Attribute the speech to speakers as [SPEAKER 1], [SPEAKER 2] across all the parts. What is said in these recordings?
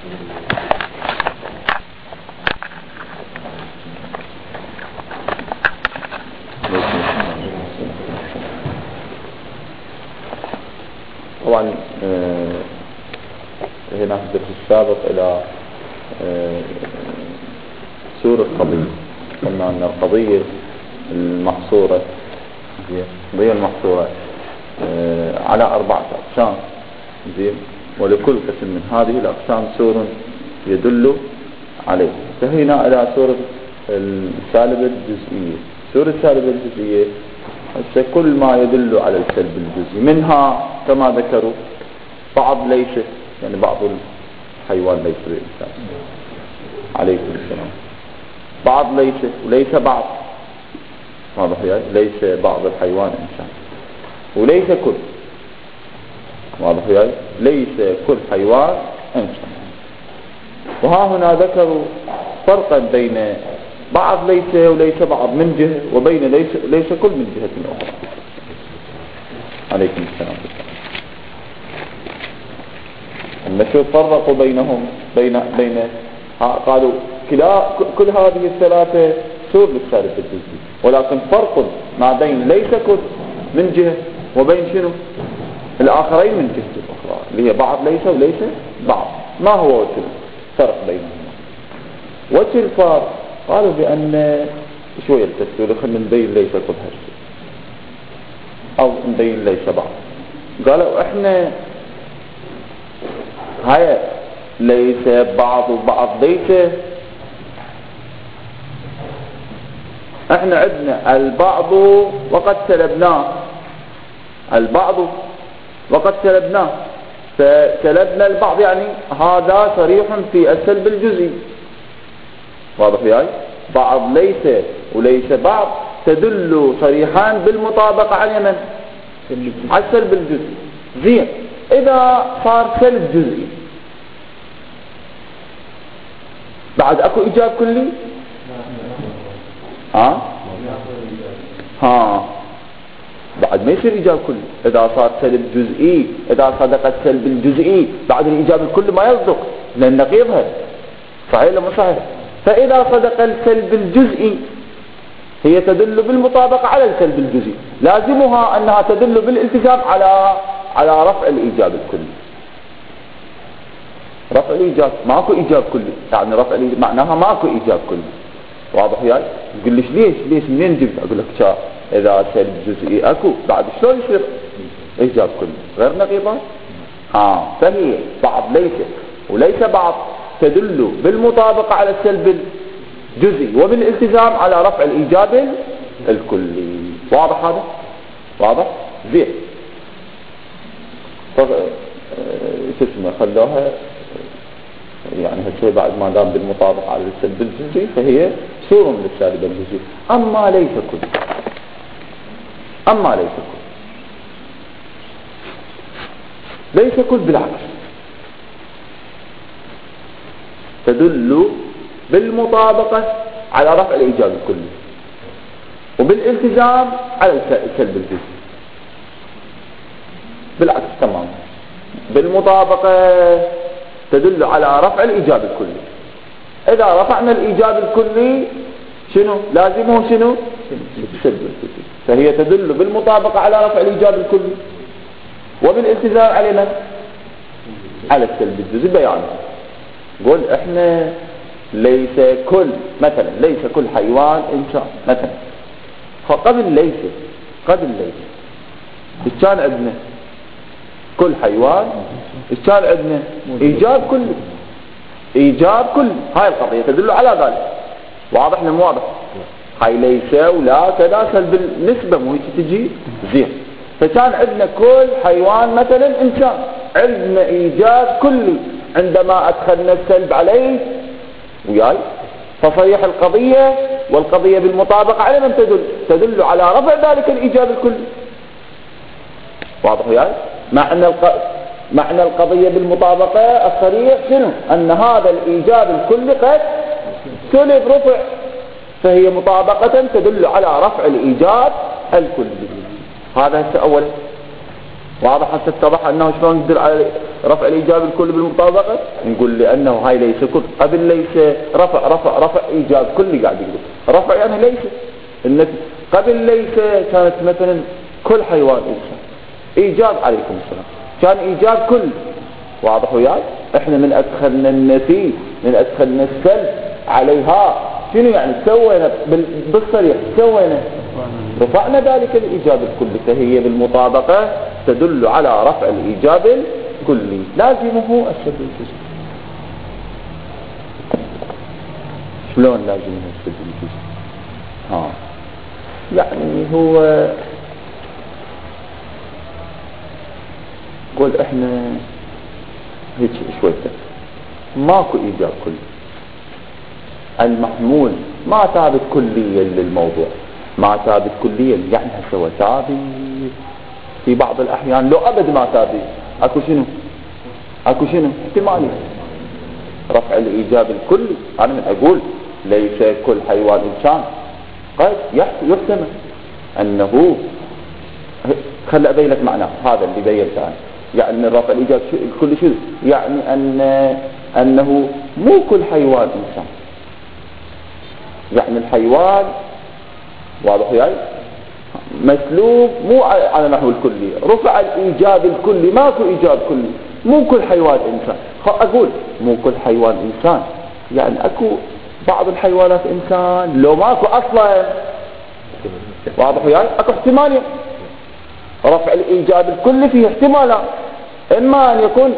[SPEAKER 1] طبعا هنا في الدرس السابق إلى سور القضية، قلنا أن القضية المحصورة على 4 أقسام، ولكل قسم من هذه الأقسام سور يدل عليه. انتهينا إلى سور السالبة الجزئية. سور السالبة الجزئية كل ما يدل على السلب الجزئي، منها كما ذكروا بعض ليس، يعني بعض الحيوان ليس بالإنسان عليكم السلام، بعض ليس وليس بعض، واضح يعني ليس بعض الحيوان إنسان، وليس كل، واضح يعني ليس كل حيوان إنسان. وها هنا ذكروا فرقا بين بعض ليس وليس بعض من جهة، وبين ليس كل من جهة أخرى. عليكم السلام. المشهور فرقوا بينهم بين قالوا كل هذه الثلاثة سور للسالب الجزئي، ولكن فرق ما بين ليس كل من جهة وبين شنو الآخرين من جهة أخرى، اللي هي بعض ليس وليس بعض. ما هو وجه الفرق بينهما؟ وجه الفرق قالوا بأن شوية التسوير خلينا نبين ليس كل هالشيء أو نبين ليس بعض. قالوا إحنا هاي ليس بعض وبعض ليس، احنا عندنا البعض وقد سلبناه، البعض وقد سلبناه، فسلبنا البعض يعني هذا صريح في السلب الجزئي، واضح يعني بعض ليس وليس بعض تدل صريحان بالمطابقة على من؟ على السلب الجزئي. زين، إذا صار سلب جزئي بعد أكو إيجاب كلي؟ بعد ما يصير إيجاب كلي. إذا صار سلب جزئي، إذا صدق السلب الجزئي بعد الإيجاب الكلي ما يصدق، لأن نقيضها. صحيح ولا مو صحيح؟ فإذا صدق السلب الجزئي هي تدل بالمطابقة على السلب الجزئي، لازمها أنها تدل بالالتزام على رفع الإيجاب الكلي. رفع الإيجاب ماكو إيجاب كلي، يعني رفع الإيجاب معناها ماكو إيجاب كلي، واضح يعني؟ تقول ليش منين جبت؟ أقول لك شا إذا سلب جزئي أكو بعد شلون يصير إيجاب كلي؟ غير نقيضة. فهي بعض ليس وليس بعض تدل بالمطابقة على السلب الجزئي وبالالتزام على رفع الإيجاب الكلي. واضح هذا؟ واضح؟ زين. اسمه خلوها يعني هالشيء بعد ما دام بالمطابقة على السلب الجزئي فهي سور للسالب الجزئي. أما ليس كل، ليس كل بالعكس تدل بالمطابقة على رفع الإيجاب الكلي وبالالتزام على السلب الجزئي. بالعكس تمام، بالمطابقة تدل على رفع الإيجاب الكلي. إذا رفعنا الإيجاب الكلي شنو لازمه؟ شنو السلب الجزئي. فهي تدل بالمطابقة على رفع الإيجاب الكلي وبالالتزام على من؟ على السلب الجزئي. بيان قول احنا ليس كل، مثلا ليس كل حيوان انسان مثلا، قبل ليس كان عندنا كل حيوان، كان عندنا ايجاب كل هاي القضية تدل على ذلك. واضح ولا مو واضح؟ هاي ليس ولا كذا سلب النسبة مو هيك تجي. زين، فكان عندنا كل حيوان مثلا انسان، عندنا ايجاب كلي عندما ادخلنا السلب عليه وياي، فصريح القضية والقضية بالمطابقة على من تدل على رفع ذلك الإيجاب الكلي. واضح وياي؟ معنى القضية بالمطابقة الصريح شنو؟ أن هذا الإيجاب الكلي قد سلب رفع، فهي مطابقة تدل على رفع الإيجاب الكلي. هذا هسه أولا. واضح؟ هسه اتضح أنه شلون يدل على رفع الإيجاب الكلي بالمطابقة؟ نقول لأنه هاي ليس كل، قبل ليس رفع إيجاب كلي قاعد يقول رفع يعني ليس، إنك قبل ليس كانت مثلا كل حيوان إنسان، إيجاب عليكم السلام كان إيجاب كل، واضح وياي؟ إحنا من أدخلنا النفي من أدخلنا السلب عليها شنو يعني سوينا بالصريح سوينا رفعنا ذلك الإيجاب الكلي، فهي بالمطابقة تدل على رفع الإيجاب الكلي لازمه السلب الجزئي. شلون لازمه السلب الجزئي؟ يعني هو قول احنا هيك شوية ماكو إيجاب كلي، المحمول ما ثابت كليا للموضوع، ما ثابت كليا يعني هسه ثابت في بعض الأحيان، لو أبد ما ثابت أكو شنو احتمالي رفع الإيجاب الكلي. أنا من أقول ليس كل حيوان إنسان قد يحتمل أنه خل أبين لك معناه هذا اللي بينته أنا، يعني رفع الإيجاب الكلي شو يعني؟ أنه مو كل حيوان إنسان، يعني الحيوان واضح يعني مسلوب مو على نحو الكلي، رفع الإيجاب الكلي ماكو إيجاب كلي، مو كل حيوان إنسان. أقول مو كل حيوان إنسان يعني أكو بعض الحيوانات إنسان لو ماكو أصلا، واضح يعني أكو احتمالين رفع الإيجاب الكلي فيه احتمالات، إما أن يكون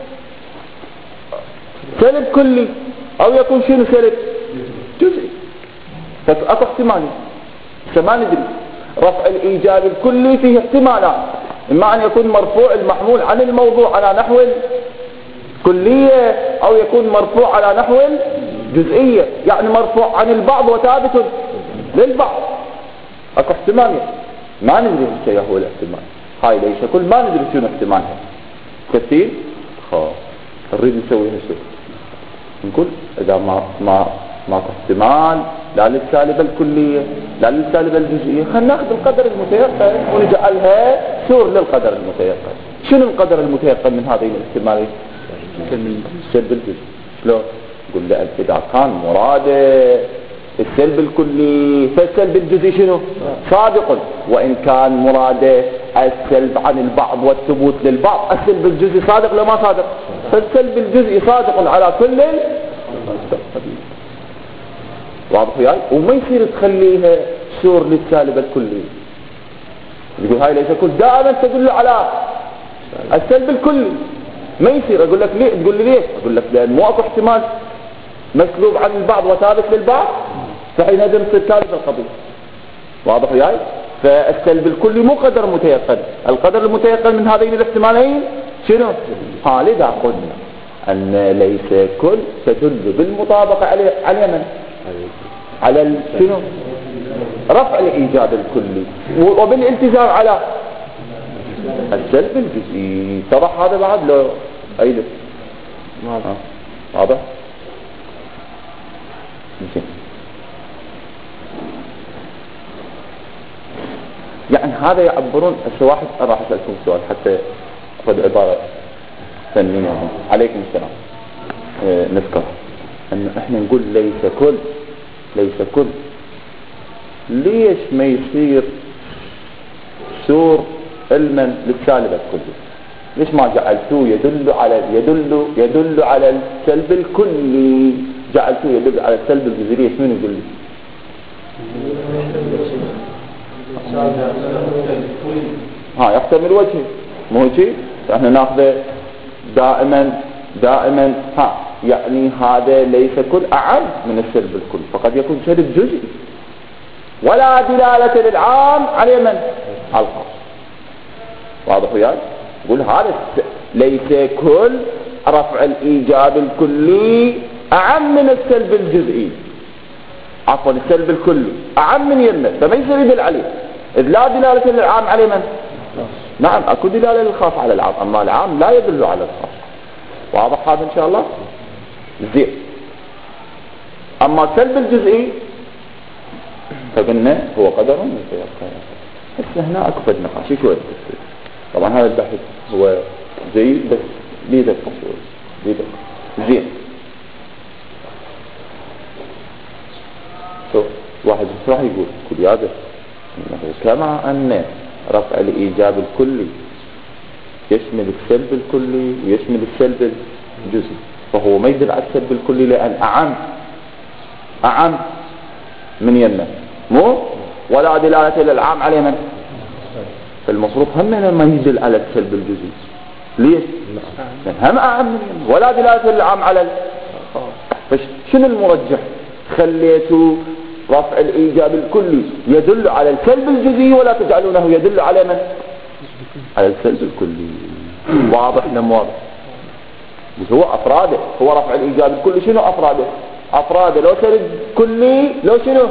[SPEAKER 1] سلب كلي أو يكون شنو سلب جزئي، فأكو احتمالين ما ندري. رفع الإيجاب الكلي فيه احتمالات، إما أن يكون مرفوع المحمول عن الموضوع على نحو الكلية أو يكون مرفوع على نحو الجزئية، يعني مرفوع عن البعض وثابت للبعض. أكو احتمالين ما ندري شيء هو الاحتمال، هاي ليس كل ما ندري شنو احتمالها كثير. نريد نسوي هالشيء، نقول إذا ماكو احتمال لا للسالبة الكلية لا للسالبة الجزئية، خلينا ناخذ القدر المتيقن ونجعلها سور للقدر المتيقن. شنو القدر المتيقن من هذه الاحتمالات؟ السلب الجزئي. شلون؟ نقول لأن إذا كان مراده السلب الكلي فالسلب الجزئي شنو؟ صادق، وإن كان مراده السلب عن البعض والثبوت للبعض السلب الجزئي صادق لو ما صادق، فالسلب الجزئي صادق على كل واضح وياي؟ وما يصير تخليها سور للسالب الكلي، يقول هاي ليس كل دائما تدل على السلب الكلي، ما يصير. اقول لك ليه؟ تقول لي ليه؟ اقول لك لان مو اكو احتمال مسلوب عن البعض وثابت للبعض، فحينئذ تصير ثالث القضيه، واضح وياي؟ فالسلب الكلي مو قدر متيقن، القدر المتيقن من هذين الاحتمالين شنو؟ لذا قلنا ان ليس كل تدل بالمطابقه على من؟ على شنو؟ رفع الإيجاب الكلي وبالالتزام على السلب الجزئي. اتضح هذا بعد لو أيضا واضح؟ يعني هذا يعبرون الشواحد. راح أسألكم سؤال حتى أخذ عبارة ثانية عليكم السلام. نذكر أن احنا نقول ليس كل، ليش ما يصير سور علما للسالب الكلي؟ ليش ما جعلتوه يدل على السلب الكلي، جعلتوه يدل على السلب الجزئي؟ شنو يقول لي؟ يحتمل وجهه، مو هيك؟ احنا ناخذه دائما يعني هذا ليس كل أعم من السلب الكلي، فقد يكون سلب جزئي ولا دلالة للعام على من؟ على الخاص. واضح وياي؟ يقول هذا ليس كل رفع الإيجاب الكلي أعم من السلب الجزئي، عفوا السلب الكلي أعم من يمه، فما يصير يدل عليه، إذ لا دلالة للعام على من؟ نعم أكو دلالة للخاص على العام، أما العام لا يدل على الخاص. واضح هذا إن شاء الله؟ زين. أما السلب الجزئي فقلنا هو قدر متيقن. بس هنا أكو فد نقاش شوي. طبعا هذا البحث هو جيد بس بيدك قصور بيدك زين. شوف واحد راح يقول يا ده كما أن رفع الإيجاب الكلي يشمل السلب الكلي ويشمل السلب الجزئي، فهو ما يدل على السلب الكلي لأن أعم من يمه مو ولا دلالة للعام عليه من، فالمفروض هم ما يدل على السلب الجزئي. ليش؟ لأن هم أعم من يمه ولا دلالة للعام على فشنو المرجح؟ خليته رفع الإيجاب الكلي يدل على السلب الجزئي ولا تجعلونه يدل على من؟ على السلب الكلي. واضح لم واضح؟ بس هو أفراده، هو رفع الإيجاب الكلي شنو أفراده لو سلب كلي لو شنو؟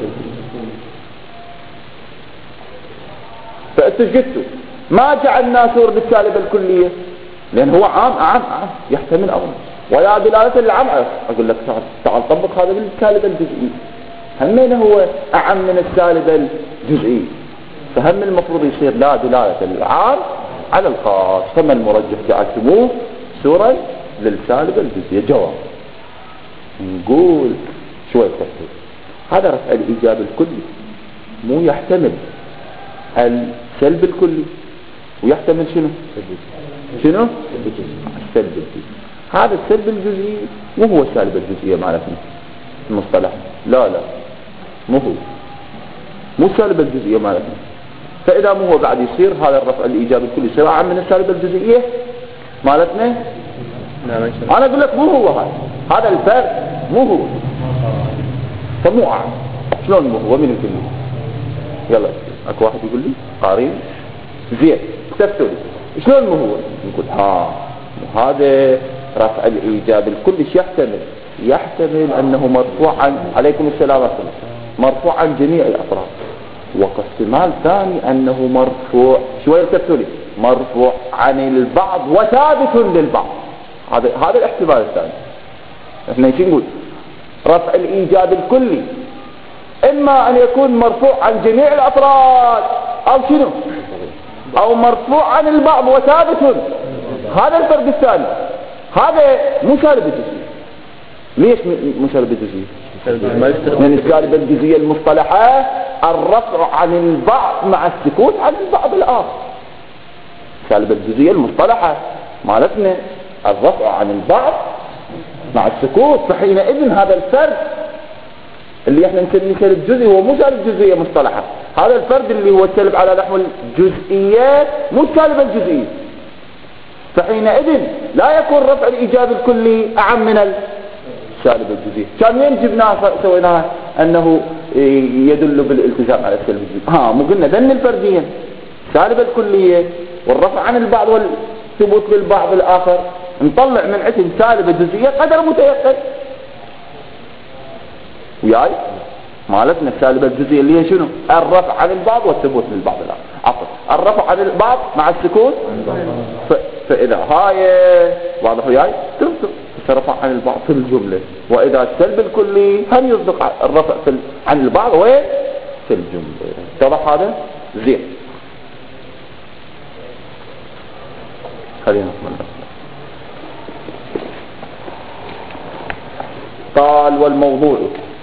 [SPEAKER 1] فأنتوا قلتوا ما جعلنا صور بالسالب الكلية لأن هو عام يحتمل أمر ولا دلالة للعام. أقول لك تعال طبق هذا بالسالب الجزئي، همين هو أعم من السالب الجزئي، فهم المفروض يصير لا دلالة العام على الخاص. فما المرجح جعلتموه صورة للسالب الجزئي؟ جواب نقول شوي تفصيل. هذا رفع الإيجاب الكلي مو يحتمل السلب الكلي ويحتمل شنو السلب الجزئي. هذا السلب الجزئي مو هو السالب الجزئي معناته المصطلح، لا مو السالب الجزئية معناته. فإذا مو هو بعد يصير هذا الرفع الإيجابي الكلي سواء من السالب الجزئية مالتنا. أنا أقول لك مو هو هذا الفرق مو هو، فمو أعم. شلون مو هو؟ من الكلي؟ يلا أكو واحد يقول لي قارين زين استفتوا لي شلون مو هو؟ نقول هذا رفع الإيجاب الكلي يحتمل أنه مرفوع عن عليكم السلام عليكم مرفوع عن جميع الأطراف، واحتمال ثاني أنه مرفوع شوية تفتوا لي مرفوع عن البعض وثابت للبعض. هذا الاحتمال الثاني. احنا ايش نقول؟ رفع الإيجاب الكلي إما أن يكون مرفوع عن جميع الأطراف أو شنو أو مرفوع عن البعض وثابت. هذا الفرق الثاني. هذا مو سالب الجزئي. ليش مو سالب الجزئي؟ من السالب الجزئية المصطلحة الرفع عن البعض مع السكوت عن البعض الآخر. السالب الجزئية المصطلحة مالتنا الرفع عن البعض مع السكوت، فحينئذ هذا الفرق اللي احنا نسميه سالب جزئي هو مو سالب جزئية مصطلحة. هذا الفرد اللي هو السالب على نحو الجزئيات مو السالب الجزئي، فحينئذ لا يكون رفع الإيجاب الكلي أعم من السالب الجزئي. كان وين جبناه سويناه أنه يدل بالالتزام على السالب الجزئي؟ مو قلنا ذن الفرديين سالب الكلية والرفع عن البعض والثبوت للبعض الآخر نطلع من اسم سالب الجزئية قدر متيقن وياي مالتنا السالب الجزئية اللي هي شنو؟ الرفع عن البعض والثبوت للبعض الآخر. عفوا الرفع عن البعض مع السكوت. فإذا هاي واضح وياي تنطق الرفع عن البعض في الجملة، وإذا السلب الكلي هم يصدق الرفع عن البعض وين في الجملة. اتضح هذا؟ زين. خلينا نقول قال والموضوع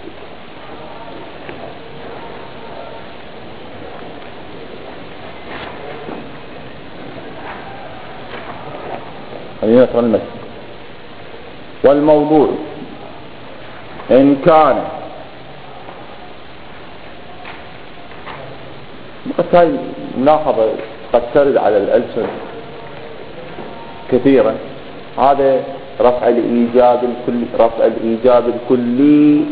[SPEAKER 1] خلينا نقرأ المثل. والموضوع إن كان هاي ملاحظة قد ترد على الألسن كثيرا. هذا رفع الإيجاب الكلي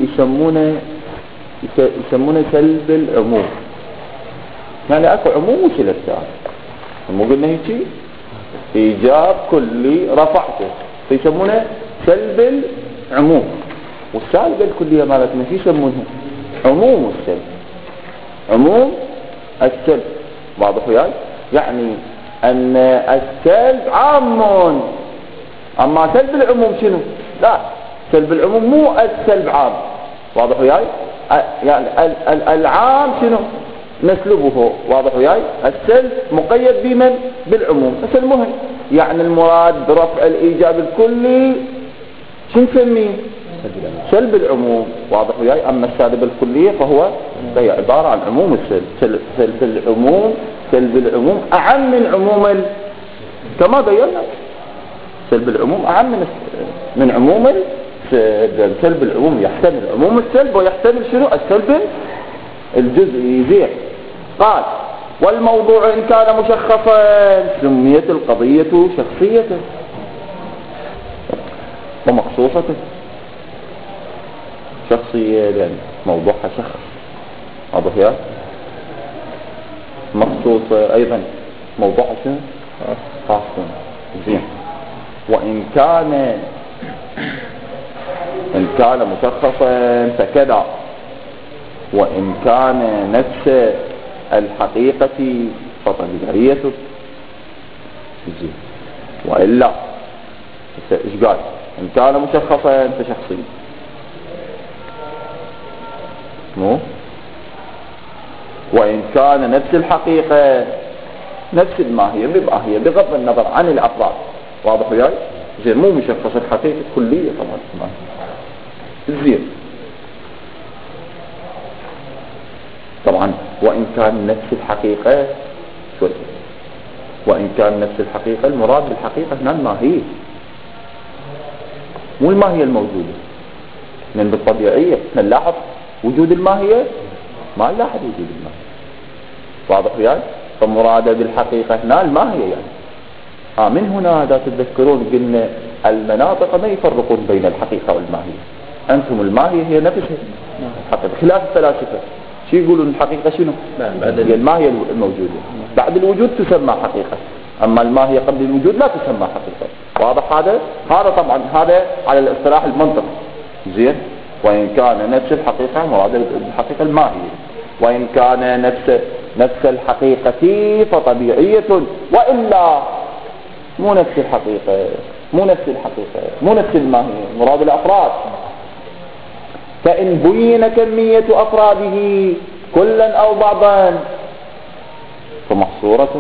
[SPEAKER 1] يسمونه سلب العموم. يعني اكو عموم وسلب ثاني، مو قلنا هيك إيجاب كلي رفعته فيسمونه سلب العموم، والسالب الكلية مالتنا شو يسمونه؟ عموم السلب. عموم السلب واضح وياي؟ يعني أن السلب عام، أما سلب العموم شنو؟ لا، سلب العموم مو السلب عام. واضح وياي؟ يعني العام شنو؟ نسلبه. واضح وياي؟ السلب مقيد بمن؟ بالعموم. بس المهم يعني المراد برفع الإيجاب الكلي شو نسميه؟ سلب العموم. واضح وياي؟ أما السالب الكلية فهي عبارة عن عموم السلب. سلب العموم أعم من عموم كما بينا. سلب العموم أعم من عموم سلب العموم يحتمل عموم السلب ويحتمل شنو؟ السلب الجزئي. زين. قال والموضوع إن كان مشخصا سميت القضية شخصية ومخصوصة. شخصية لأن موضوعها شخص. واضح يا؟ مخصوصة أيضا موضوعها شنو؟ خاص. زين. وإن كان مشخصا فكذا، وإن كان نفس الحقيقة فطبيعيته. زين. وإلا إيش قال؟ إن كان مشخصا فشخصي مو. وإن كان نفس الحقيقة نفس الماهية بماهية بغض النظر عن الأفراد. واضح وياي؟ زين. مو مشخص الحقيقة كلية طبعا. زين. طبعا وإن كان نفس الحقيقة وإن كان نفس الحقيقة المراد بالحقيقة هنا الماهية مو الماهية الموجودة. من بالطبيعية نلاحظ وجود الماهية ما نلاحظ وجود الماهية. واضح وياي؟ فمراد بالحقيقة هنا الماهية يعني. من هنا إذا تتذكرون قلنا المناطق ما يفرقون بين الحقيقة والماهية. أنتم الماهية هي نفسها الحقيقة. خلاف الفلاسفة شو يقولون الحقيقة شنو؟ هي الماهية الموجودة بعد الوجود تسمى حقيقة، أما الماهية قبل الوجود لا تسمى حقيقة. واضح هذا طبعا هذا على الاصطلاح المنطقي. زين. وإن كان نفس الحقيقة مراد بالحقيقة الماهية، وإن كان نفس الحقيقة فطبيعية، وإلا مو نفس الحقيقة مو نفس الماهية مراد الأفراد. فإن بين كمية أفراده كلا أو بعضا فمحصورة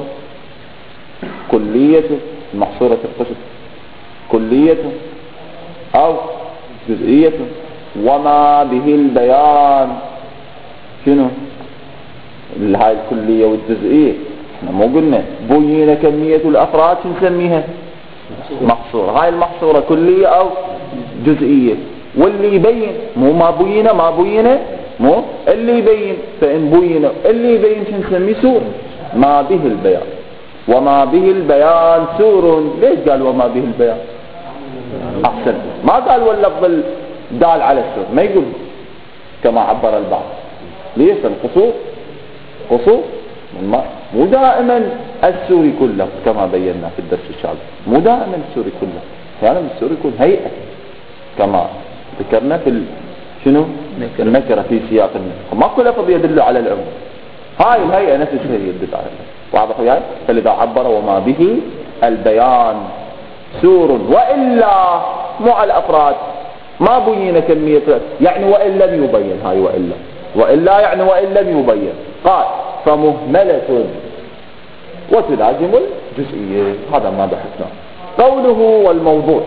[SPEAKER 1] كلية. المحصورة القسم كلية أو جزئية. وما به البيان شنو؟ هاي الكلية والجزئية احنا مو قلنا بين كمية الأفراد شو نسميها؟ محصورة. هاي المحصورة كلية أو جزئية. واللي يبين مو ما بين مو اللي يبين. فإن بين اللي يبين شو نسميه؟ سور. ما به البيان. وما به البيان سور. ليش قال وما به البيان؟ أحسن. ما قال واللفظ دال على السور، ما يقول كما عبر البعض. ليش؟ القصور مو دائما السوري كله كما بينا في الدرس السابق. مو دائما السوري كله، يعني السوري يكون هيئة كما ذكرنا في شنو؟ النكرة في سياق النكرة. ما كل لفظ يدل على العموم. هاي الهيئة نفسها يدل على العموم. واضح وياي؟ فلذا عبر وما به البيان سور. وإلا مو على الأفراد ما بين كمية يعني وإن لم يبين. هاي وإلا يعني وإن لم يبين. قال فمهملة وتلازم الجزئية. هذا ما بحثنا. قوله والموضوع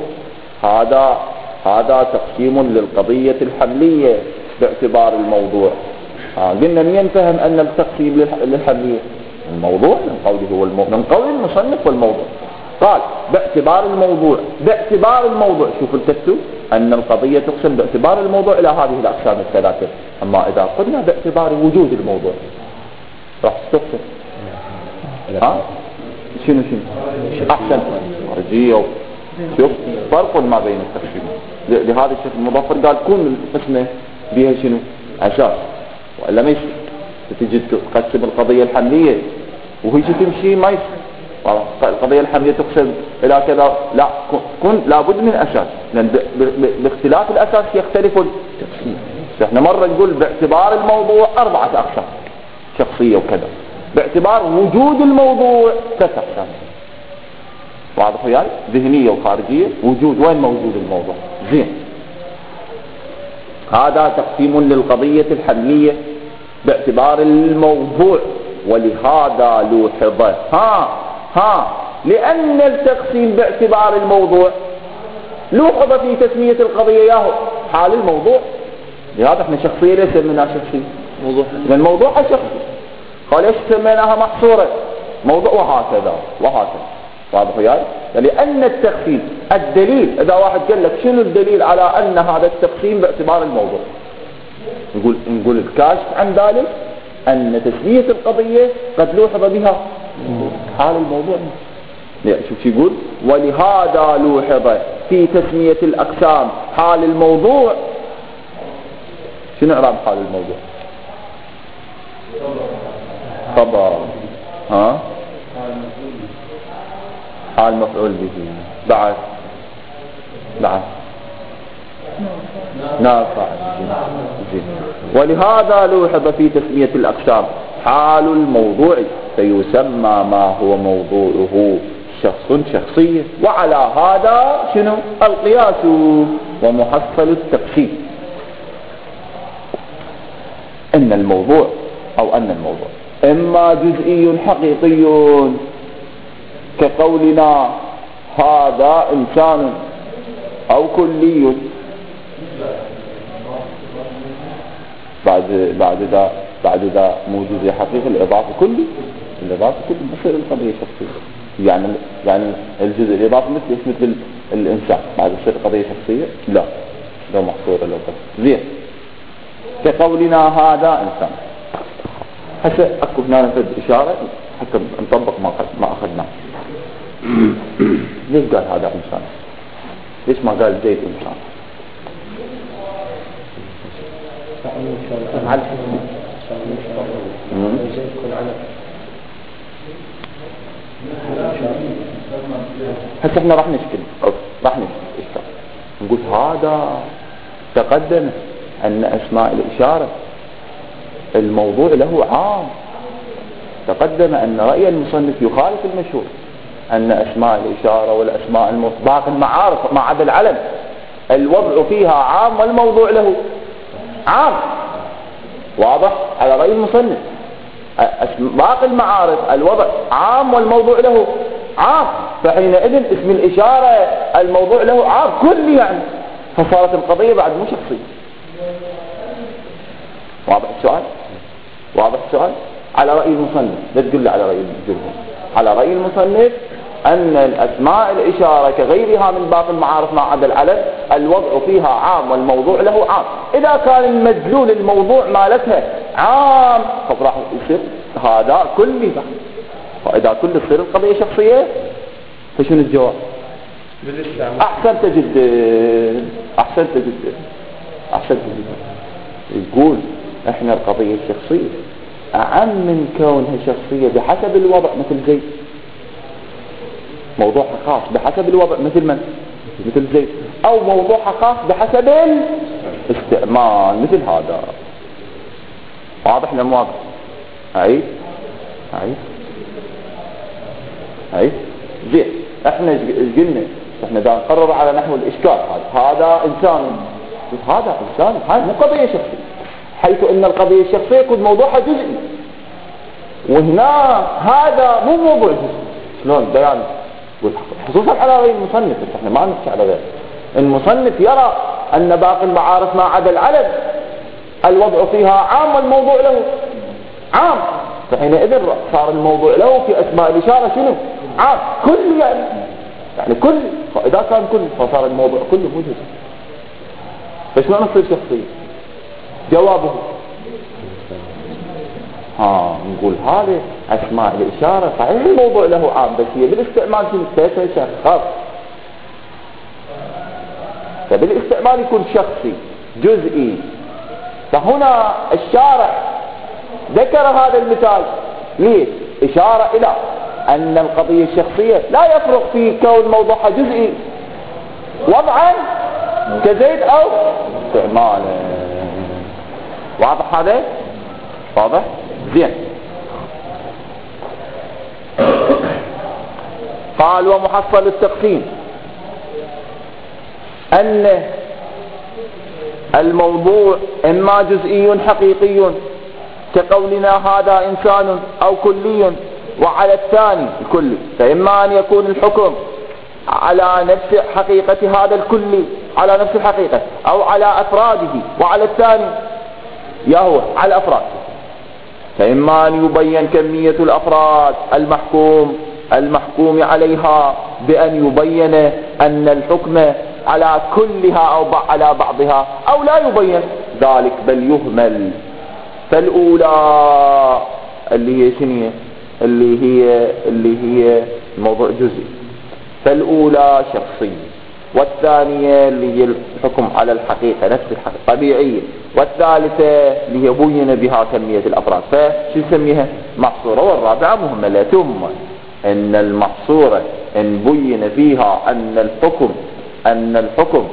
[SPEAKER 1] هذا تقسيم للقضية الحملية باعتبار الموضوع. قلنا مين فهم أن التقسيم للحملية؟ الموضوع من قوله من قول المصنف والموضوع. قال باعتبار الموضوع. شوفوا التفتوا أن القضية تقسم باعتبار الموضوع إلى هذه الأقسام الثلاثة. أما إذا قلنا باعتبار وجود الموضوع راح تقسم شنو أحسن خارجية. شوف فرق ما بين التقسيم. لهذا الشيخ المظفر قال كل القسمة بها شنو؟ أساس. وإلا ما يصير تجي تقسم القضية الحملية وهي تمشي ما يصير. القضية الحملية تقسم إلى كذا، لا لابد من أساس، لأن باختلاف الأساس يختلف التقسيم. احنا مرة نقول باعتبار الموضوع 4 أقسام شخصية وكذا، باعتبار وجود الموضوع 3 أقسام. واضح وياي؟ ذهنية وخارجية. وجود، وين موجود الموضوع؟ زين. هذا تقسيم للقضية الحملية باعتبار الموضوع. ولهذا لوحظ لأن التقسيم باعتبار الموضوع لوحظ في تسمية القضية ياهو حال الموضوع. لهذا احنا شخصية ليس سميناها شخصية موضوع، لأن الموضوع شخصي. قال ايش سميناها محصورة موضوع، وهكذا وهكذا. واضح وياي؟ لأن التقسيم الدليل، إذا واحد قال لك شنو الدليل على أن هذا التقسيم باعتبار الموضوع، نقول الكاشف عن ذلك أن تسمية القضية قد لوحظ بها حال الموضوع. شوف يقول ولهذا لوحظ في تسمية الأقسام حال الموضوع. شنو إعراب حال الموضوع؟ خبر، ها، حال مفعول به، بعد نافع. ولهذا لوحظ في تسمية الأقسام حال الموضوع فيسمى ما هو موضوعه شخصية. وعلى هذا شنو القياس ومحصل التقسيم. أن الموضوع إما جزئي حقيقي كقولنا هذا إنسان، أو كلي. بعد ذا موجود حقيقي الإضافة كلي بصير القضية شخصية. يعني الجزء الإضافي مثل الإنسان بعد يصير قضية شخصية؟ لا، لو محصورة لو بس زين. كقولنا هذا إنسان، هسه أكو هنا نفذ إشارة حتى نطبق ما أخذناه. ليش قال هذا إنسان؟ ليش ما قال زيد إنسان؟ هسه احنا راح نشكل إشكال. نقول هذا تقدم أن أسماء الإشارة الموضوع له عام. تقدم أن رأي المصنف يخالف المشهور، أن أسماء الإشارة والأسماء باقي المعارف ما عدا العلم الوضع فيها عام والموضوع له عام. واضح؟ على رأي المصنف باقي المعارف الوضع عام والموضوع له عام، فحينئذ اسم الإشارة الموضوع له عام كلي يعني، فصارت القضية بعد مو شخصية. واضح السؤال؟ على رأي المصنف، لا تقول لي على رأي الجمهور. على رأي المصنف أن الأسماء الإشارة كغيرها من باقي المعارف ما عدا العلم الوضع فيها عام والموضوع له عام. إذا كان المدلول الموضوع مالتها عام فراح يصير هذا كلي. فإذا كل تصير القضية شخصية فشنو الجواب؟ أحسنت جدا. يقول احنا القضية الشخصية أعم من كونها شخصية بحسب الوضع، مثل زيد. موضوع خاص بحسب الوضع مثل زيد، أو موضوع خاص بحسب الاستعمال مثل هذا. واضح ولا مو واضح؟ عيد زين. احنا ايش قلنا؟ احنا دا نقرر على نحو الإشكال. هذا إنسان، هذا مو قضية شخصية، حيث ان القضية الشخصية يكون موضوعها جزئي، وهنا هذا مو موضوع جزئي. شلون بيان؟ خصوصا على غير المصنف، احنا ما نحكي على غير المصنف. يرى ان باقي المعارف ما عدا العلم الوضع فيها عام والموضوع له عام، فحينئذ صار الموضوع له في اسماء الاشاره شنو؟ عام كل يعني كل. فاذا كان كل فصار الموضوع كله مو جزئي، فشلون نصير شخصيه؟ جوابه نقول هذه أسماء الإشارة صحيح الموضوع له عام، بس هي بالاستعمال شخص، فبالاستعمال يكون شخصي جزئي. فهنا الشارع ذكر هذا المثال ليه؟ إشارة إلى أن القضية الشخصية لا يفرق في كون موضوعها جزئي وضعا كزيد أو استعمالا. واضح هذا؟ واضح؟ زين. قال ومحصل التقسيم أن الموضوع إما جزئي حقيقي كقولنا هذا إنسان، أو كلي وعلى الثاني الكلي، فإما أن يكون الحكم على نفس حقيقة هذا الكلي على نفس الحقيقة، أو على أفراده، وعلى الثاني يهو على أفراد. فإما أن يبين كمية الأفراد المحكوم عليها بأن يبين أن الحكم على كلها أو على بعضها، أو لا يبين ذلك بل يهمل. فالأولى اللي هي شنية؟ اللي هي موضوع جزئي. فالأولى شخصية، والثانية اللي هي الحكم على الحقيقة نفس الحقيقة طبيعية، والثالثة اللي هي بين بها كمية الأفراد فشو نسميها؟ محصورة. والرابعة مهملة. ثم أن المحصورة إن بين فيها أن الحكم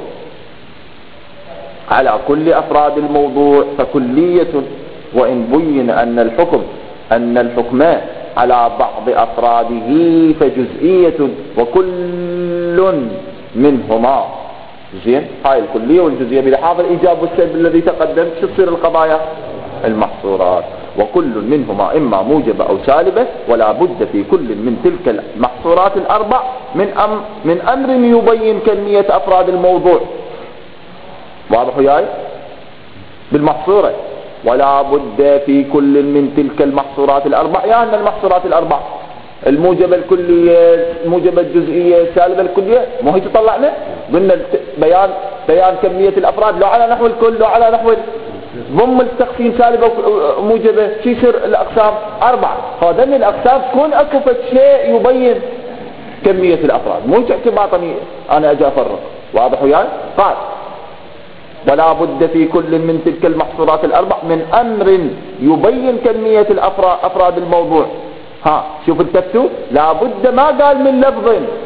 [SPEAKER 1] على كل أفراد الموضوع فكلية، وإن بين أن الحكم على بعض أفراده فجزئية، وكل منهما. زين، هاي الكلية والجزئية بلحاظ الإيجاب والسلب الذي تقدم شو تصير القضايا؟ المحصورات. وكل منهما إما موجبة أو سالبة، ولا بد في كل من تلك المحصورات الأربع من أمر يبين كمية أفراد الموضوع. واضح وياي؟ بالمحصورة ولا بد في كل من تلك المحصورات الأربع، يعني المحصورات الأربع الموجبة الكلية، الموجبة الجزئية، السالبة الكلية، مو هي تطلعنا قلنا بيان كمية الأفراد لو على نحو الكل لو على نحو ضم التقسيم سالبة وموجبة شو يصير الأقسام؟ أربعة. هذا من الأقسام تكون أكو شيء يبين كمية الأفراد، مو اعتباطني أنا أجي أفرق. واضح وياي؟ قال ولا بد في كل من تلك المحصورات الأربع من أمر يبين كمية أفراد الموضوع. شوف التفتو، لا بد ما قال من لفظ،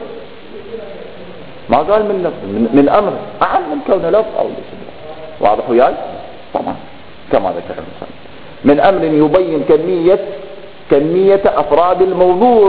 [SPEAKER 1] من أمر أعم من كون لفظ أو لسان. واضح وياي؟ طبعا كما ذكر المصنف من أمر يبين كمية أفراد الموضوع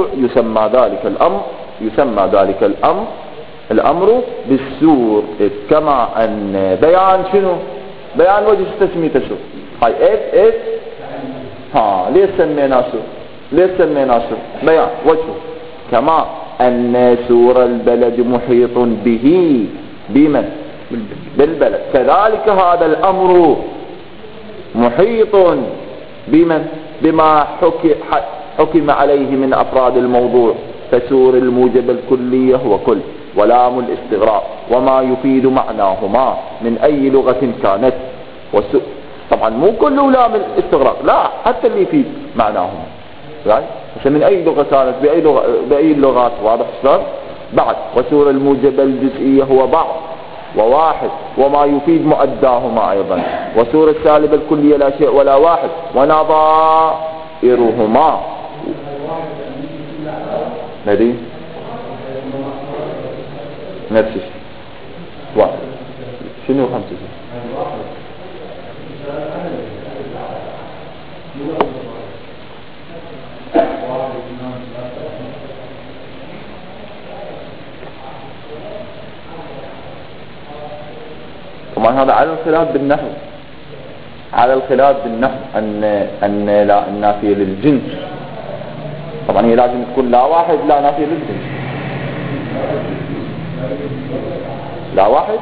[SPEAKER 1] يسمى ذلك الأمر بالسور. كما أن بيان شنو؟ بيان وجه تسميته شو؟ هاي إيه ليش سميناه سور؟ بيان وجهه. كما أن سور البلد محيط به بمن؟ بالبلد، كذلك هذا الأمر محيط بمن؟ بما حكم عليه من أفراد الموضوع. فسور الموجب الكلية هو كل، ولام الاستغراق وما يفيد معناهما من أي لغة كانت. طبعا مو كل لام الاستغراق، لا، حتى اللي يفيد معناهما يعني من أي لغة كانت بأي اللغات. واضح شلون؟ بعد وسور الموجب الجزئية هو بعض وواحد وما يفيد مؤداهما أيضا. وسور السالب الكلية لا شيء ولا واحد ونظائرهما. ندي نفس الشيء. واحد شنو خمسة؟ طبعا هذا على الخلاف بالنحو أن لا النافية للجنس. طبعا هي لازم تكون لا واحد لا نافية للجنس. لا واحد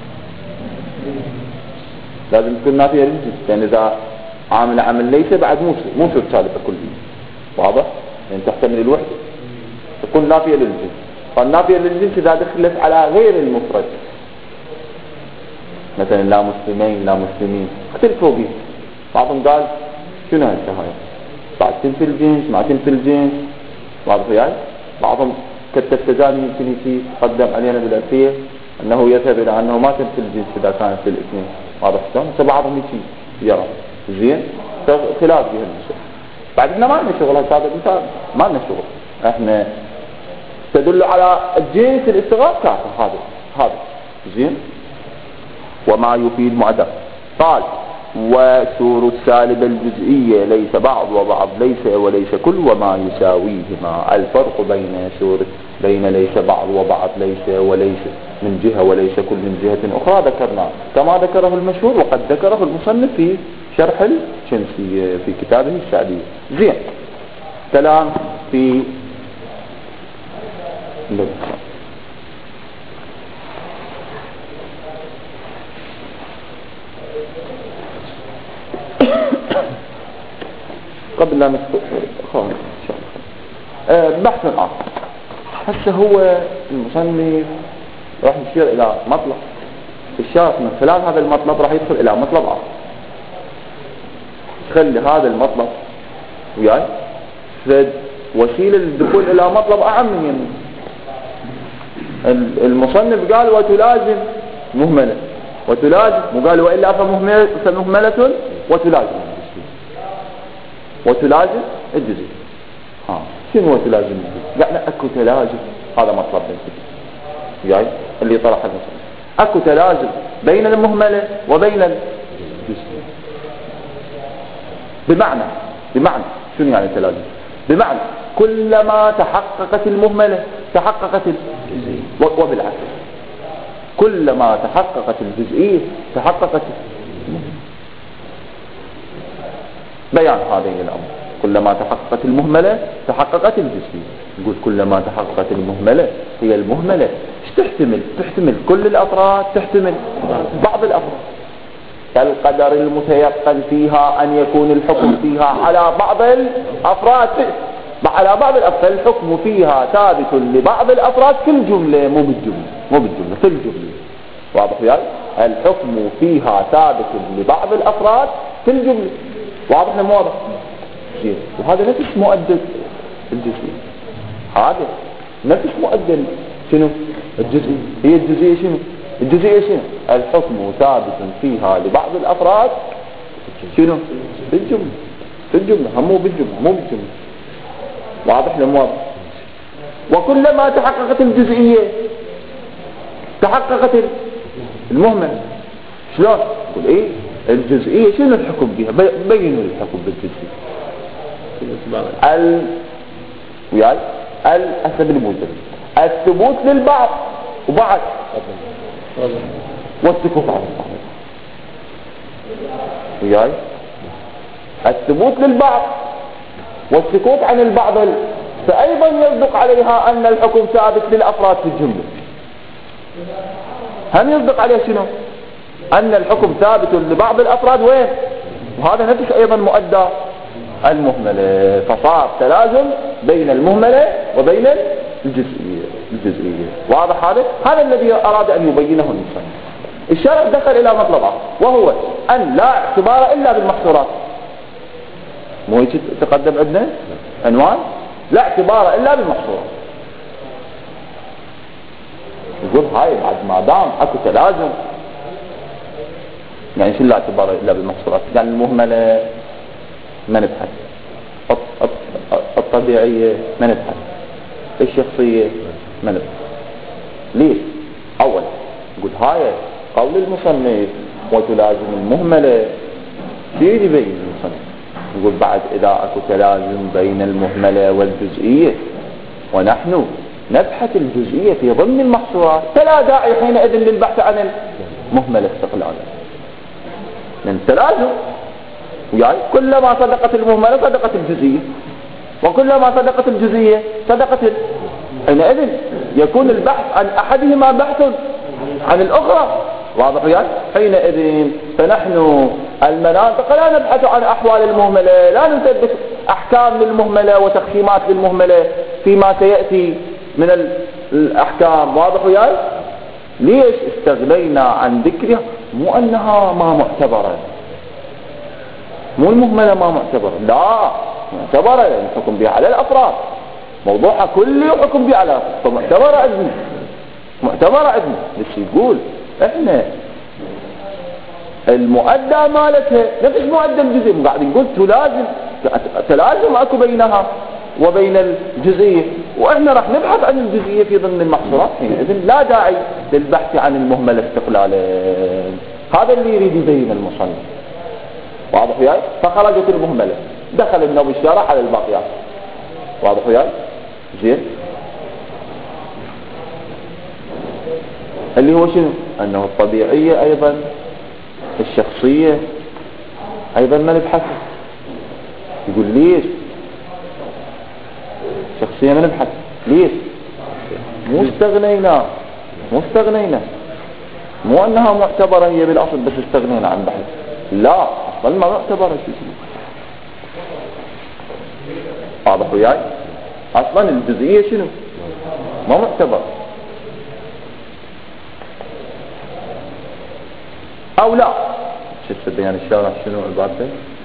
[SPEAKER 1] لازم تكون نافية للجنس، لأن إذا عامل ليس بعد مو سور سالبة كلية. واضح؟ يعني تحتمل الوحدة تكون نافية للجنس. فالنافية للجنس إذا دخلت على غير المفرد، مثلا لا مسلمين لا مسلمين، اختلفوا به. بعضهم قال شنو هالشهاية؟ بعد تنفي الجنس ما تنفي الجنس. واضح يعني؟ بعضهم كالتفتزاني يمكن يجي قدم علينا بالألفية أنه يذهب إلى أنه ما تنفي الجنس إذا كانت في الاثنين. واضح شلون؟ فبعضهم يجي يرى زين خلاف به المسألة. بعد احنا ما لنا شغل، هذا مثال ما لنا شغل، احنا تدل على الجنس الاستغراق كافة. هذا زين. وما يفيد معدل. قال وسور السالب الجزئية ليس بعض وبعض ليس وليس كل وما يساويهما. الفرق بين ليس بعض وبعض ليس وليس من جهة وليس كل من جهة أخرى ذكرناه كما ذكره المشهور، وقد ذكره المصنف في شرح الشمسية في كتابه الشعبية. زين. كلام في قبل لا نذكر إن شاء الله بحث آخر. هسه هو المصنف راح يشير إلى مطلب، الشارح من خلال هذا المطلب راح يدخل إلى مطلب آخر، خلي هذا المطلب وياي وسيلة للدخول إلى مطلب أعم من يمين. المصنف قال وتلازم مهملة، وتلازم، وقال وإلا فمهملة وتلازم الجزء. شنو وتلازم الجزء؟ يعني أكو تلازم، هذا مطلب بالجزء اللي طرح المصنف، أكو تلازم بين المهملة وبين الجزء. بمعنى شنو يعني تلازم؟ بمعنى كلما تحققت المهملة تحققت الجزئية، وبالعكس كلما تحققت الجزئية تحققت المهملة. بيان هذين الأمر، كلما تحققت المهملة تحققت الجزئية. نقول كلما تحققت المهملة، هي المهملة تحتمل كل الأفراد، تحتمل بعض الأفراد. كالقدر المتيقن فيها أن يكون الحكم فيها على بعض الأفراد، الحكم فيها ثابت لبعض الأفراد في الجملة، مو بالجملة في الجملة. واضح يعني؟ الحكم فيها ثابت لبعض الأفراد في الجملة. واضح ولا مو واضح؟ وهذا نفس مؤدد الجزئي، هذا نفس مؤدد شنو الجزئي. هي الجزئية شنو؟ الجزئية شنو؟ الحكم ثابت فيها لبعض الأفراد شنو؟ في الجملة مو بالجملة. واضح ولا مو واضح؟ وكلما تحققت الجزئية تحققت المهمة. شلون؟ يقول ايه الجزئية شنو الحكم بها؟ بينوا الحكم بالجزئية. الأسد الموجب، الثبوت للبعض وبعض والسكوت عن البعض. الثبوت للبعض والسكوت عن البعض، فأيضا يصدق عليها أن الحكم ثابت للأفراد في الجملة. هم يصدق عليه شنو؟ أن الحكم ثابت لبعض الأفراد وين؟ وهذا نفس أيضا مؤدى المهملة، فصار تلازم بين المهملة وبين الجزئية. واضح هذا الذي أراد أن يبينه المصنف. الشارح دخل إلى مطلب آخر، وهو أن لا اعتبار إلا بالمحصورات. مو تقدم عندنا عنوان لا اعتبار إلا بالمحصورات. يقول هاي بعد ما دام اكو تلازم، يعني شو لا اعتبار إلا بالمحصورات؟ يعني المهملة ما نبحث، الطبيعية ما نبحث، الشخصية ما نبحث. ليش؟ أول يقول هاي قول المصنف وتلازم المهملة، يجي بين المصنف يقول بعد إذا أكو تلازم بين المهملة والجزئية ونحن نبحث الجزئية في ضمن المحصورات، فلا داعي حينئذ للبحث عن المهملة استقلالا. من التلازم يعني كلما صدقت المهملة صدقت الجزئية، وكلما صدقت الجزئية صدقت حينئذ يكون البحث عن أحدهما بحث عن الأخرى. واضح يعني؟ حينئذ فنحن المناطق لا نبحث عن أحوال المهملة، لا نثبت أحكام للمهملة وتقسيمات للمهملة فيما سيأتي من الأحكام. واضح يعني؟ ليش استغنينا عن ذكرها؟ مو أنها ما معتبرة، مو المهملة ما معتبرة، لا معتبرة، يعني حكم بها على الأفراد، موضوعها كله وحكم بها على الأفراد، فمعتبرة عندنا. بس يقول احنا المؤدى مالتها نفس مؤدى الجزء، قاعد نقول تلازم اكو بينها وبين الجزئية، واحنا راح نبحث عن الجزئية في ضمن المحصورات، حينئذ لا داعي للبحث عن المهملة استقلالا. هذا اللي يريد يبين المصنف. واضح وياي؟ فخرجت المهملة، دخل النووي الشارح على الباقيات. واضح وياي؟ زين، اللي هو شنو؟ انه الطبيعية ايضا الشخصية ايضا ما نبحث. يقول ليش؟ هي ما نبحث. ليش؟ مو استغنينا مو انها معتبرة هي بالاصل بس استغنينا عن بحث، لا اصلا ما معتبرة. شو واضح وياي؟ اصلا الجزئية شنو؟ ما معتبر او لا. شو بيان الشارع شنو عبارته؟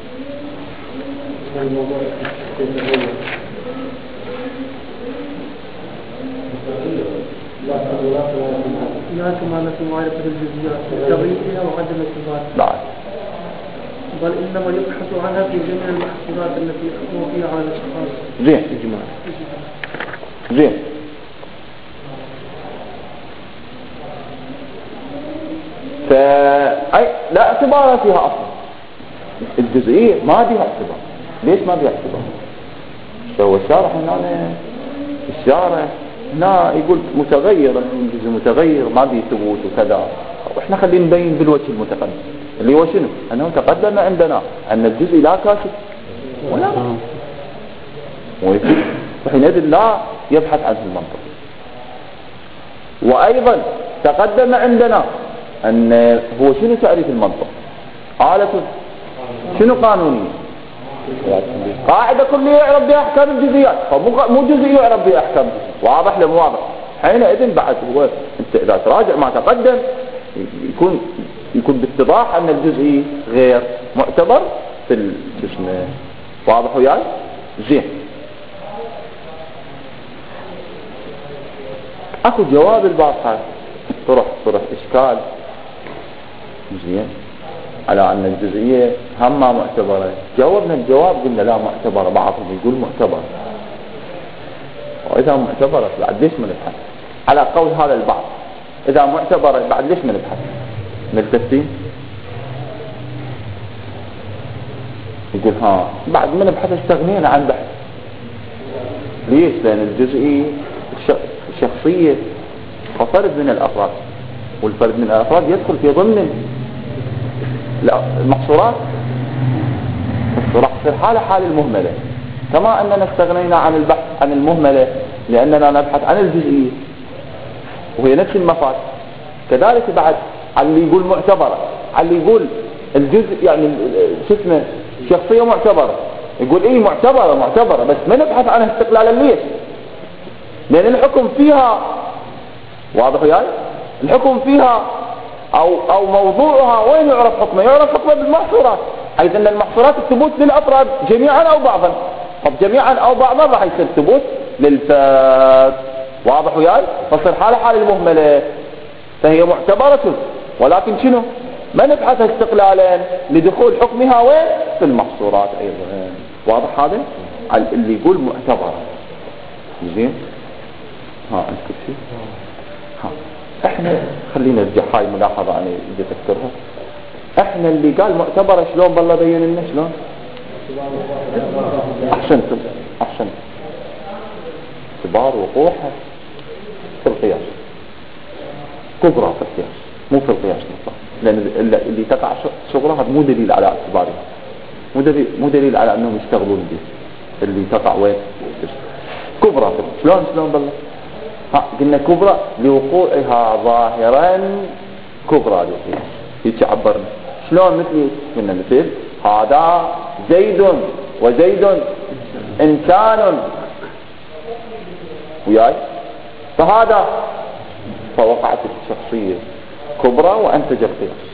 [SPEAKER 2] لا كمالة معرفة الجزئيات تغييرها وعدم الثبات.
[SPEAKER 1] لا،
[SPEAKER 2] بل إنما يبحث عنها في جميع المحصولات التي يحكم فيها على الأشخاص.
[SPEAKER 1] زين. فأي لا اعتبار فيها أصلا. الجزئية ما بها اعتبار. ليش ما بها اعتبار؟ هو الشارح الشارح هنا يقول متغير، الجزء متغير ما بيه ثبوت وكذا، واحنا خلينا نبين بالوجه المتقدم اللي هو شنو؟ انه تقدم عندنا ان الجزء لا كاشف ولا وحينئذ لا يبحث عن المنطق. وايضا تقدم عندنا ان هو شنو تعريف المنطق؟ آلة شنو قانونية؟ قاعدة كلية يعرف بها احكام الجزئيات، مو جزئي يعرف بها احكام. واضح لم واضح؟ حينئذ بعد هو انت اذا تراجع ما تقدم يكون باتضاح ان الجزئي غير معتبر في الجسم. واضح وياي؟ زين. اكو جواب الباب هذا طرح اشكال زين على ان الجزئية هم ما معتبرة. جاوبنا الجواب قلنا لا معتبرة، بعضهم يقول معتبرة، واذا معتبرة بعد ليش ما نبحث؟ على قول هذا البعض اذا معتبرة بعد ليش ما نبحث؟ ملتفتين يقول بعد ما نبحث استغنينا عن بحث. ليش؟ لان الجزئي شخصية وفرد من الافراد، والفرد من الافراد يدخل في ضمن المحصورات راح تصير حال المهملة، كما أننا استغنينا عن البحث عن المهملة لأننا نبحث عن الجزئية وهي نفس المفاد. كذلك بعد على اللي يقول معتبرة، على اللي يقول الجزء يعني شو اسمه شخصية معتبرة، يقول إيه معتبرة بس ما نبحث عنها استقلالا. ليش؟ لأن الحكم فيها واضح وياي؟ الحكم فيها أو موضوعها وين يعرف حكمه؟ يعرف حكمه بالمحصورات، حيث أن المحصورات الثبوت للأفراد جميعا أو بعضا. طب جميعا أو بعضا راح يصير ثبوت للفرد. واضح وياي؟ فصير حال المهملة، فهي معتبرة ولكن شنو؟ ما نبحث استقلالا لدخول حكمها وين؟ في المحصورات أيضا. واضح هذا؟ اللي يقول معتبرة. زين؟ أنت كيف؟ احنا خلينا نرجع هاي ملاحظة انا جيت اذكرها. احنا اللي قال معتبرة شلون بالله بين لنا شلون؟ احسنتم اعتبار وقوعها في القياس كبرى في القياس، مو في القياس مطلق، لان اللي تقع صغرها مو دليل على اعتبارها، مو دليل على انهم يشتغلون به. اللي تقع وين؟ كبرى شلون بالله؟ قلنا كبرى لوقوعها ظاهرا، كبرى لوقوعها هيك عبرنا. شلون قلنا مثل هذا زيد وزيد انسان وياي، فوقعت الشخصية كبرى وانتج القياس.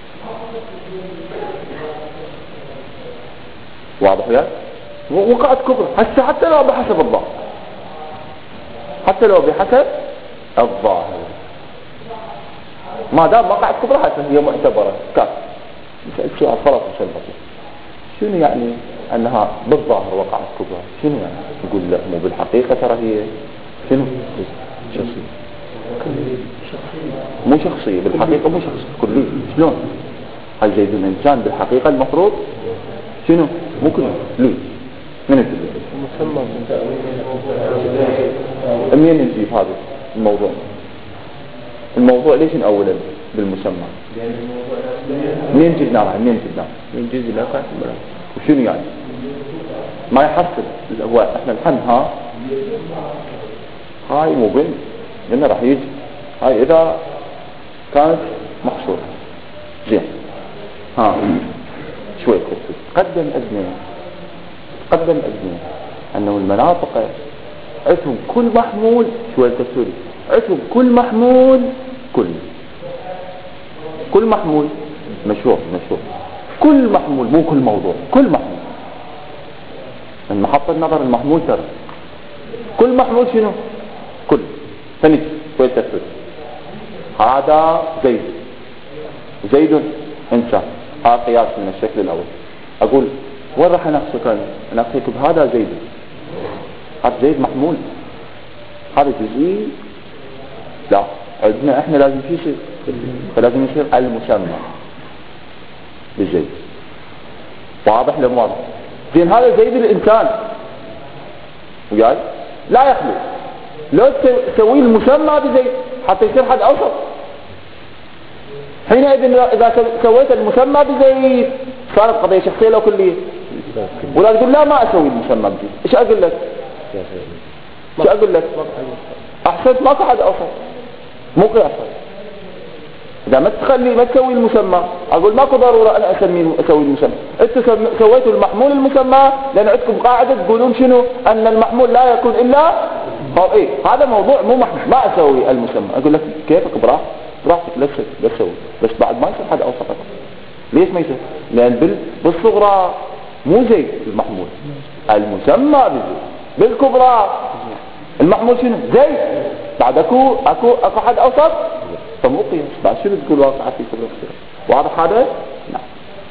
[SPEAKER 1] واضح وياي؟ وقعت كبرى حتى لو بحسب الظاهر، حتى لو بحسب الظاهر ما دام وقعت كبرى حتى هي معتبرة. كاف السؤال خلاص عشان بسيط، شنو يعني انها بالظاهر وقعت كبرى؟ شنو يعني؟ يقول لا مو بالحقيقة ترى هي شنو؟ شخصية، مو شخصية بالحقيقة، مو شخصية كلية. شلون؟ هل زيد الانسان بالحقيقة المفروض شنو؟ مو كله. ليه؟ من الدليل؟ منين نجيب هذا الموضوع ليش نأوله بالمسمى؟ منين جبناه؟ من جزء لا. وشنو يعني؟ ما يحصل هو احنا الحين هاي مو بنت هنا راح يجي. هاي إذا كانت محصورة زين. ها شوي قدم أذنين أنه المناطق عندهم كل محمول شوي التسوري عندهم كل محمول كل محمول مشهور كل محمول مو كل موضوع كل محمول. من محط النظر المحمول ترى كل محمول شنو كل فنجي شوي التسوري. هذا زيد إنسان. هذا قياس من الشكل الأول. أقول وين راح أناقشك؟ أناقشك بهذا زيد. هذا زيد محمول هذا جزئي. لا عندنا إحنا لازم في شيء فلازم يصير المسمى بزيد. واضح ولا مو واضح؟ زين هذا زيد الإنسان وياي لا يخلو. لو تسوي المسمى بزيد حتى يصير حد أوسط. حينئذ إذا سويت المسمى بزيد صارت قضية شخصية لو كلية. ولا تقول لا ما أسوي المسمى بزيد. إيش أقول لك أحسنت ما صحد أوسط مو قياس. إذا ما تسوي المسمى أقول ماكو ضرورة أنا أسوي المسمى. أنتوا سويتوا المحمول المسمى لأن عندكم قاعدة تقولون شنو أن المحمول لا يكون إلا إيه هذا موضوع مو محمول ما أسوي المسمى. أقول لك كيفك براحتك لا تسوي بس بعد ما يصير حد أوسط. ليش ما يصير؟ لأن بالصغرى مو زي المحمول المسمى بزي. بالكبرى المحمول شنو زي بعد اكو حد اوسط فمو قياس. بعد شنو تقول واقع في كبرى كثير. واضح هذا؟ نعم.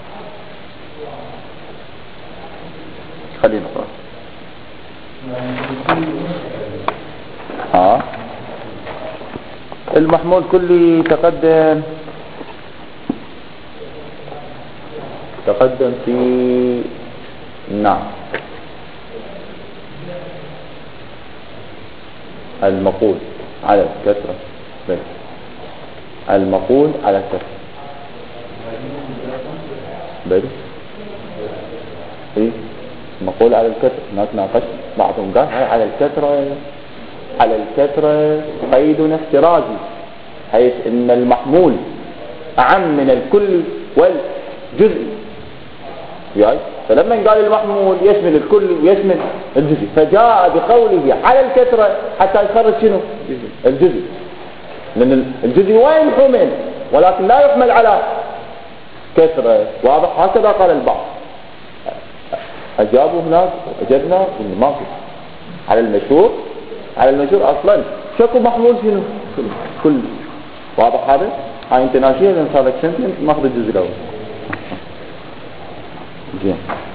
[SPEAKER 1] خلينا نقرأ. المحمول كلي تقدم في نعم المقول على الكثرة. المقول على الكثرة ايه المقول على الكثرة. هناك ناقش بعضهم قال هاي على الكثرة قيد احترازي حيث ان المحمول اعم من الكل والجزء. فلما قال المحمول يشمل الكل ويشمل الجزء فجاء بقوله على الكثرة حتى يخرج شنو الجزء. لأن الجزء وين حمل ولكن لا يحمل على كثرة. واضح؟ هكذا قال البعض. أجابوا هناك وأجبنا إن ما في. على المشهور أصلا شكو محمول شنو كل. واضح هذا؟ هاي انت ناشية لأن صارت سنتين ماخذ الجزء الأول. زين.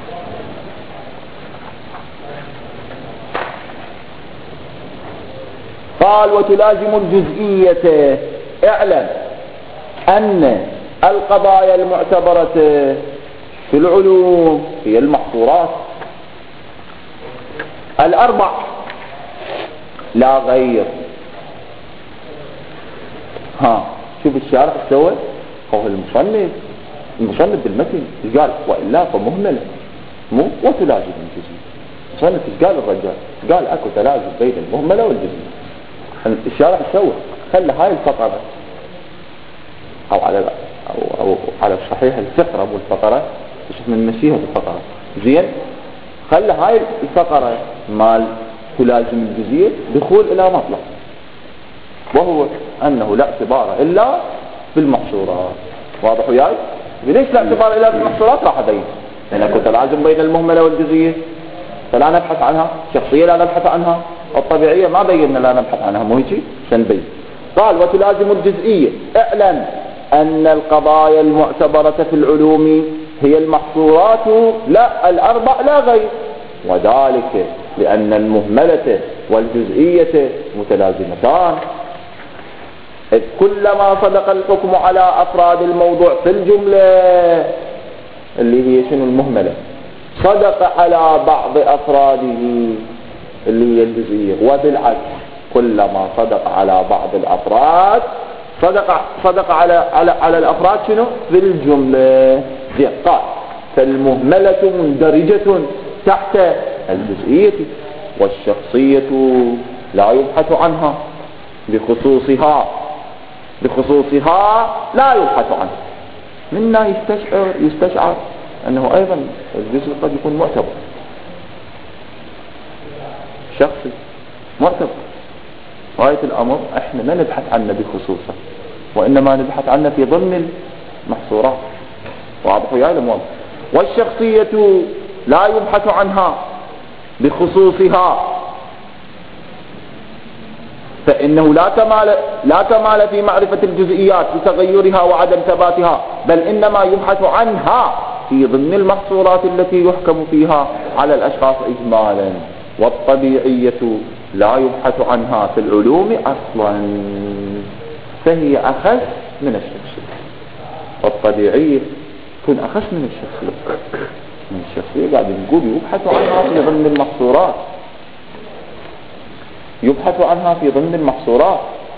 [SPEAKER 1] قال وتلازم الجزئية. اعلم أن القضايا المعتبرة في العلوم هي المحصورات الأربع لا غير. شوف الشارح سوى هو المصنف بالمتن قال وإلا فمهملة مو وتلازم الجزئية. المصنف قال الرجال قال اكو تلازم بين المهملة والجزئية. الشارح سوى خلى هاي الفقرة أو على الصحيح الفقرة مو الفقرة شوف من نسيها الفقرة زين. خلى هاي الفقرة مال تلازم الجزئية دخول إلى مطلق وهو أنه لا اعتبار إلا بالمحصورات. واضح وياي؟ ليش لا اعتبار إلا بالمحصورات؟ راح أبين لأن اكو تلازم بين المهملة والجزئية فلا نبحث عنها. شخصية لا نبحث عنها. الطبيعية ما بينا لا نبحث عنها مو هيك سنبين. قال وتلازم الجزئية. اعلم أن القضايا المعتبرة في العلوم هي المحصورات لا الأربع لا غير. وذلك لأن المهملة والجزئية متلازمتان إذ كلما صدق الحكم على أفراد الموضوع في الجملة اللي هي شنو المهملة صدق على بعض أفراده اللي هي الجزئية. وبالعكس كلما صدق على بعض الأفراد صدق على الأفراد شنو في الجملة. زين. قال فالمهملة مندرجة تحت الجزئية والشخصية لا يبحث عنها بخصوصها لا يبحث عنها. منا يستشعر أنه أيضا الجزء قد يكون معتبر شخصي معتبر. غاية الأمر احنا ما نبحث عنه بخصوصه، وإنما نبحث عنه في ضمن المحصورات. واضح يا الموضوع. والشخصية لا يبحث عنها بخصوصها، فإنه لا كمال في معرفة الجزئيات بتغيرها وعدم ثباتها، بل إنما يبحث عنها في ضمن المحصورات التي يحكم فيها على الأشخاص إجمالا. والطبيعية لا يبحث عنها في العلوم أصلا، فهي أخص من الشخصية. والطبيعية تكون أخص من الشخصية قاعد نقول يبحث عنها في ضمن المحصورات، يبحث عنها في ضمن المحصورات.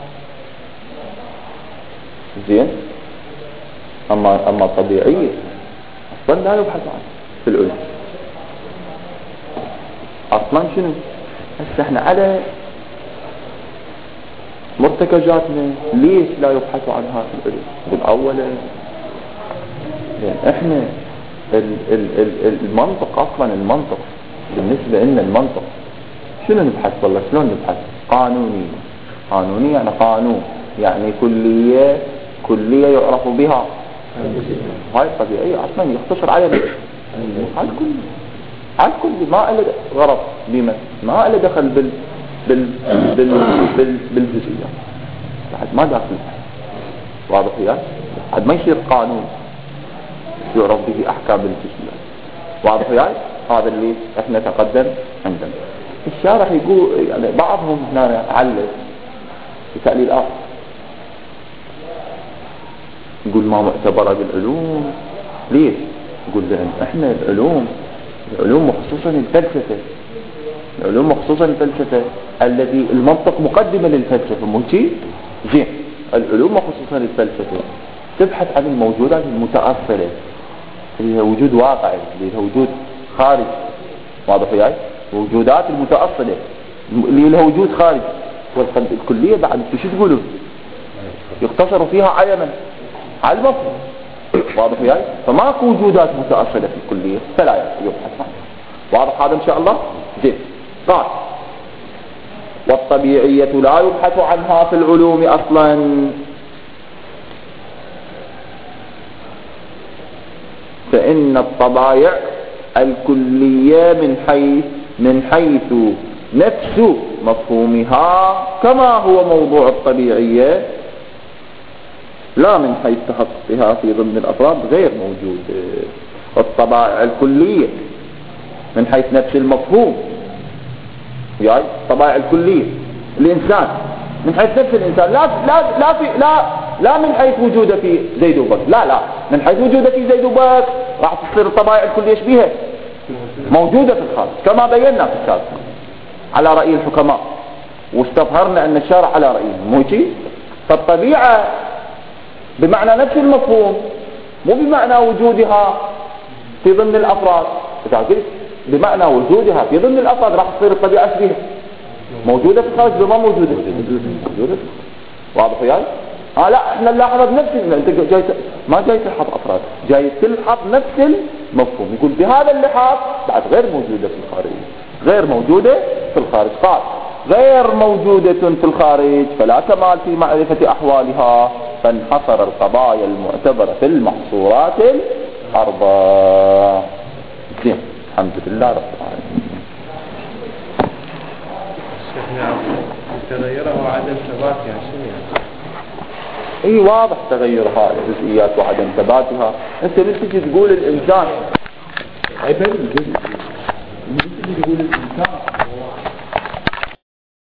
[SPEAKER 1] زين. أما الطبيعية أصلا لا يبحث عنها في العلوم أصلا. شنو هسه احنا على مرتكزاتنا ليش لا يبحث عنها في العلوم بالأول؟ يعني احنا المنطق اصلا، المنطق بالنسبة لنا المنطق شنو نبحث؟ والله شلون نبحث؟ قانوني يعني قانون، يعني كلية يعرف بها. هاي الطبيعية اصلا يختصر على على الكل ما له غرض بما ما له دخل بالجزئيات، بعد ما داخل. واضح يا؟ بعد ما يصير قانون يعرف به احكام الجزئيات. واضح يا؟ هذا اللي احنا تقدم عندنا. الشارح يقول يعني بعضهم هنا علق بتعليل اخر، يقول ما معتبره بالعلوم. ليش؟ يقول لان احنا العلوم وخصوصا الفلسفة الذي المنطق مقدمة للفلسفة موجي. زين. العلوم وخصوصا الفلسفة تبحث عن الموجودات المتأصلة اللي هي وجود واقعي، اللي هي وجود خارج. واضح ياي؟ وجودات المتأصلة اللي لها وجود خارج. والكلية بعد شو تقولوا؟ يختصر فيها علما على المفهوم. واضح ياي؟ فماكو وجودات متأصلة في الكلية فلا يبحث عنها. واضح هذا ان شاء الله؟ زين. قال والطبيعية لا يبحث عنها في العلوم اصلا، فإن الطبائع الكلية من حيث نفس مفهومها كما هو موضوع الطبيعية، لا من حيث تحققها في ضمن الأفراد غير موجودة. الطبائع الكلية من حيث نفس المفهوم، يعني الطبائع الكلية الإنسان من حيث نفس الإنسان، لا من حيث وجوده في زيد وبكر، لا من حيث وجوده في زيد وبكر راح تصير الطبائع الكلية شبيهة موجودة في الخارج كما بينا في السابق على رأي الحكماء، واستظهرنا أن الشارع على رأيهم موجي. فالطبيعة بمعنى نفس المفهوم، مو بمعنى وجودها في ضمن الأفراد. بمعنى وجودها في ضمن الأفراد راح تصير الطبيعة شبيهة موجودة في الخارج بما موجودة. واضح يعني؟ لا احنا نلاحظ بنفس انت جاي ما جاي تلحظ افراد، جاي تلحظ نفس المفهوم. يقول بهذا اللحاظ بعد غير موجودة في الخارج، غير موجودة في الخارج. قال غير موجودة في الخارج فلا كمال في معرفة احوالها، فانحصر القضايا المعتبرة في المحصورات الاربع. زين. الحمد لله رب العالمين.
[SPEAKER 3] تغيره وعدم ثبات يعني شنو يعني؟
[SPEAKER 1] اي واضح تغيرها الجزئيات وعدم ثباتها. انت بتجي تقول الانسان اي بل تجي تقول الانسان